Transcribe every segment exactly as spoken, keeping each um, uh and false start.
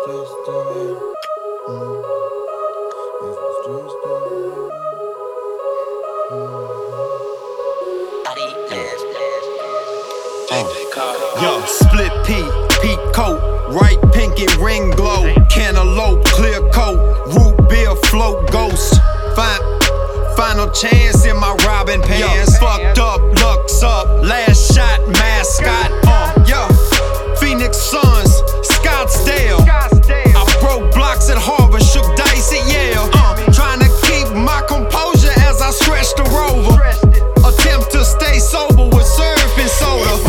Yo, split pea, peak coat, right pinky ring glow, cantaloupe, clear coat, root beer, float ghost. Fine, final chance in my Robin pants. Yo, fucked up, looks up, last shot, mascot. Uh, yo, Phoenix Suns, Scottsdale. I broke blocks at Harvard, shook dice at Yale. Uh, trying to keep my composure as I stretch the rover. Attempt to stay sober with surfing soda.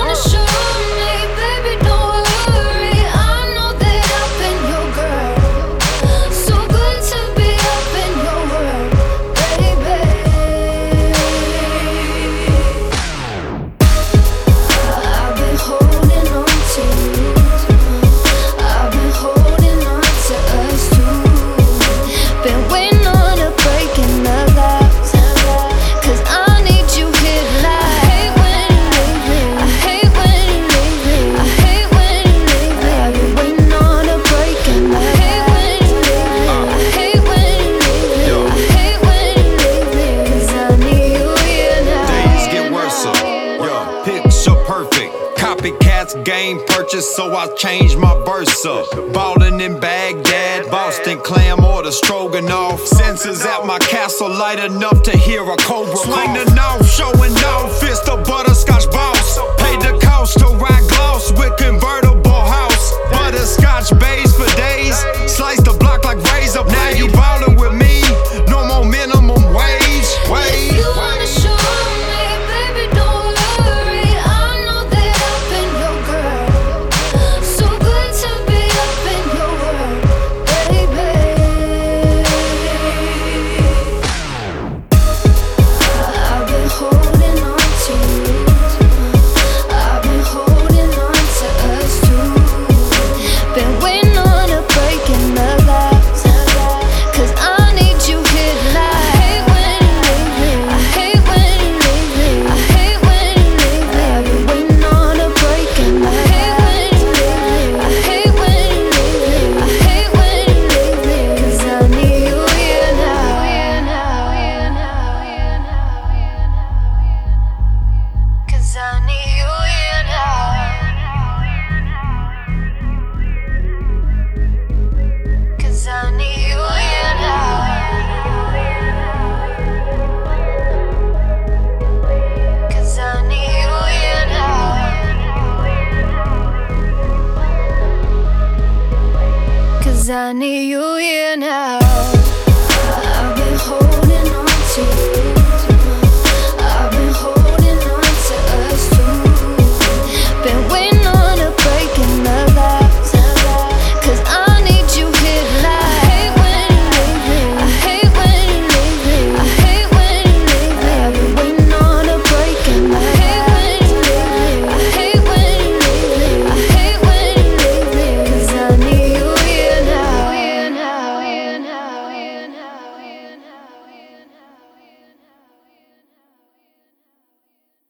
Copycats game purchase, so I changed my verse up. Ballin' in Baghdad, Boston clam or the stroganoff. Sensors at my castle light enough to hear a cobra swing the knife, showing off. Fist a butterscotch boss. Paid the cost to ride gloss with convertible house. Butterscotch bays for days. Slice the block like razor. Now you ballin' with me. No more minimum wage. Wage. I need you here now.